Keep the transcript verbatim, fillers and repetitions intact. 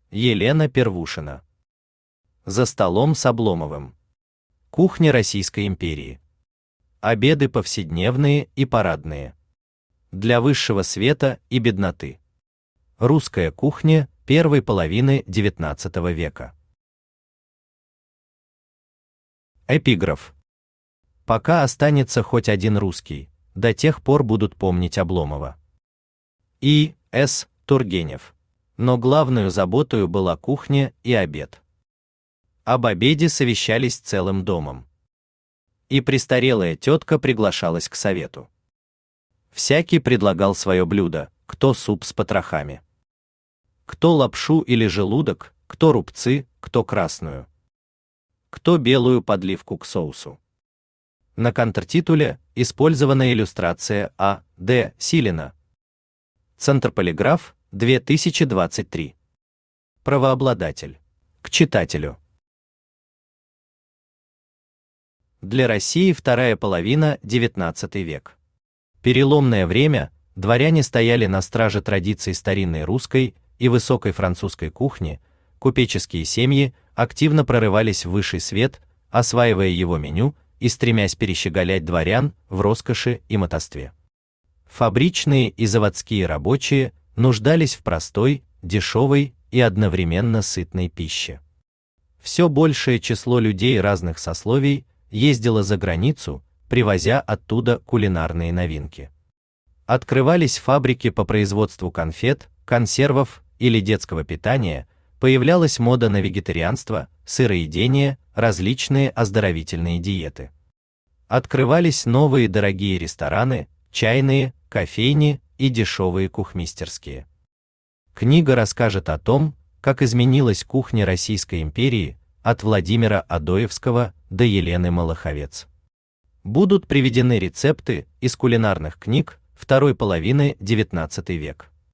Елена Первушина. За столом с Обломовым. Кухня Российской империи. Обеды повседневные и парадные. Для высшего света и бедноты. Русская кухня первой половины девятнадцатого века. Эпиграф. Пока останется хоть один русский, до тех пор будут помнить Обломова. И. С. Тургенев. Но главную заботою была кухня и обед. Об обеде совещались целым домом. И престарелая тетка приглашалась к совету. Всякий предлагал свое блюдо, кто суп с потрохами, кто лапшу или желудок, кто рубцы, кто красную, кто белую подливку к соусу. На контртитуле использована иллюстрация А. Д. Силина. Центрополиграф, две тысячи двадцать три. Правообладатель. К читателю. Для России вторая половина девятнадцатый век. Переломное время, дворяне стояли на страже традиций старинной русской и высокой французской кухни, купеческие семьи активно прорывались в высший свет, осваивая его меню и стремясь перещеголять дворян в роскоши и мотовстве. Фабричные и заводские рабочие нуждались в простой, дешевой и одновременно сытной пище. Все большее число людей разных сословий ездило за границу, привозя оттуда кулинарные новинки. Открывались фабрики по производству конфет, консервов или детского питания, появлялась мода на вегетарианство, сыроедение, различные оздоровительные диеты. Открывались новые дорогие рестораны, чайные, кофейни и дешевые кухмистерские. Книга расскажет о том, как изменилась кухня Российской империи от Владимира Адоевского до Елены Малаховец. Будут приведены рецепты из кулинарных книг второй половины девятнадцатый век.